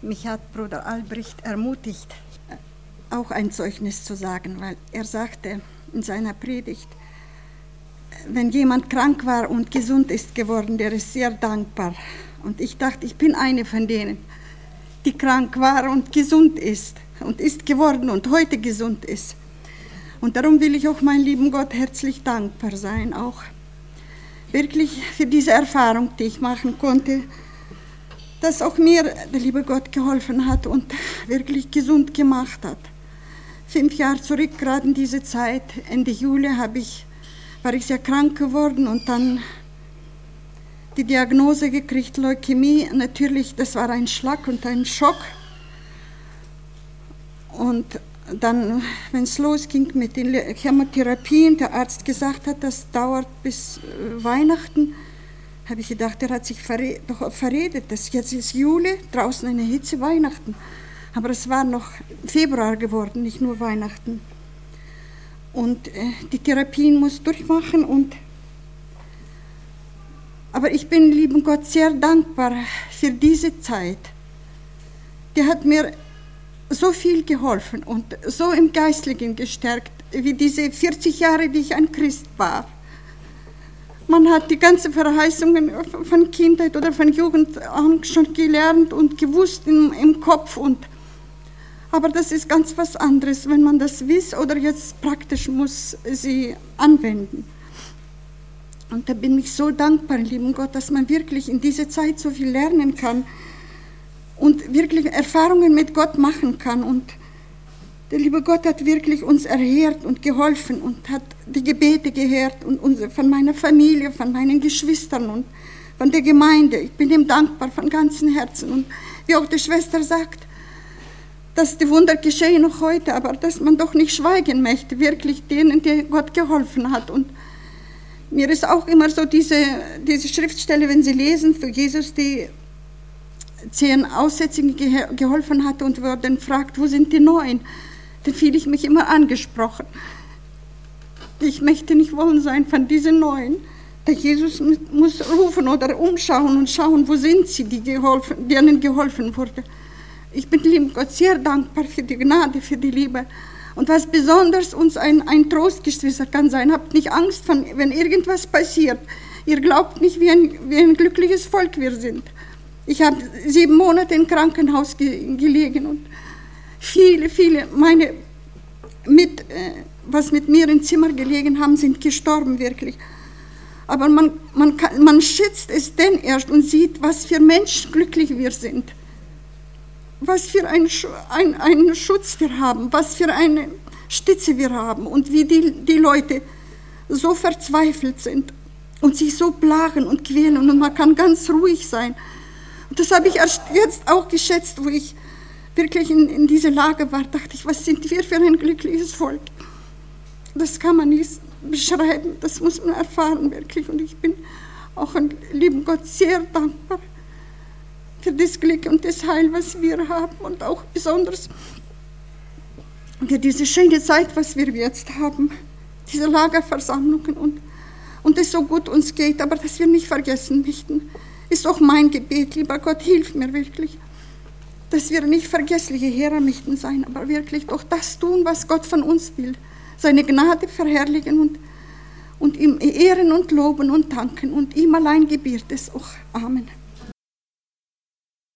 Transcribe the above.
Mich hat Bruder Albrecht ermutigt, auch ein Zeugnis zu sagen, weil er sagte in seiner Predigt, wenn jemand krank war und gesund ist geworden, der ist sehr dankbar. Und ich dachte, ich bin eine von denen, die krank war und gesund ist und ist geworden und heute gesund ist. Und darum will ich auch meinem lieben Gott herzlich dankbar sein, auch wirklich für diese Erfahrung, die ich machen konnte, dass auch mir der liebe Gott geholfen hat und wirklich gesund gemacht hat. 5 Jahre zurück, gerade in diese Zeit, Ende Juli, war ich sehr krank geworden und dann die Diagnose gekriegt, Leukämie. Natürlich, das war ein Schlag und ein Schock. Und dann, wenn es losging mit den Chemotherapien, der Arzt gesagt hat, das dauert bis Weihnachten, habe ich gedacht, er hat sich verredet. Jetzt ist Juli, draußen eine Hitze, Weihnachten. Aber es war noch Februar geworden, nicht nur Weihnachten. Und die Therapien muss durchmachen. Aber ich bin, lieben Gott, sehr dankbar für diese Zeit. Die hat mir so viel geholfen und so im Geistlichen gestärkt, wie diese 40 Jahre, die ich ein Christ war. Man hat die ganzen Verheißungen von Kindheit oder von Jugend an schon gelernt und gewusst im Kopf. Aber das ist ganz was anderes, wenn man das weiß oder jetzt praktisch muss sie anwenden. Und da bin ich so dankbar, lieben Gott, dass man wirklich in dieser Zeit so viel lernen kann und wirklich Erfahrungen mit Gott machen kann. Und der liebe Gott hat wirklich uns erhört und geholfen und hat die Gebete gehört und von meiner Familie, von meinen Geschwistern und von der Gemeinde. Ich bin ihm dankbar von ganzem Herzen. Und wie auch die Schwester sagt, dass die Wunder geschehen noch heute, aber dass man doch nicht schweigen möchte, wirklich denen, die Gott geholfen hat. Und mir ist auch immer so diese Schriftstelle, wenn Sie lesen, für Jesus, die 10 Aussätzigen geholfen hat und wer dann fragt, wo sind die 9? Dann fühle ich mich immer angesprochen. Ich möchte nicht wollen sein von diesen 9. Der Jesus muss rufen oder umschauen und schauen, wo sind sie, denen geholfen wurde. Ich bin, lieben Gott, sehr dankbar für die Gnade, für die Liebe. Und was besonders uns ein Trostgeschwister kann sein, habt nicht Angst, wenn irgendwas passiert. Ihr glaubt nicht, wie ein glückliches Volk wir sind. Ich habe 7 Monate im Krankenhaus gelegen und viele was mit mir im Zimmer gelegen haben, sind gestorben, wirklich. Aber man schätzt es denn erst und sieht, was für Menschen glücklich wir sind. Was für einen Schutz wir haben, was für eine Stütze wir haben und wie die Leute so verzweifelt sind und sich so plagen und quälen und man kann ganz ruhig sein. Und das habe ich erst jetzt auch geschätzt, wo ich wirklich in dieser Lage war, dachte ich, was sind wir für ein glückliches Volk? Das kann man nicht beschreiben, das muss man erfahren, wirklich. Und ich bin auch an lieben Gott sehr dankbar für das Glück und das Heil, was wir haben und auch besonders für diese schöne Zeit, was wir jetzt haben, diese Lagerversammlungen und es so gut uns geht, aber dass wir nicht vergessen möchten, ist auch mein Gebet, lieber Gott, hilf mir wirklich, dass wir nicht vergessliche Hörer möchten sein, aber wirklich doch das tun, was Gott von uns will, seine Gnade verherrlichen und ihm ehren und loben und danken und ihm allein gebiert es auch. Amen.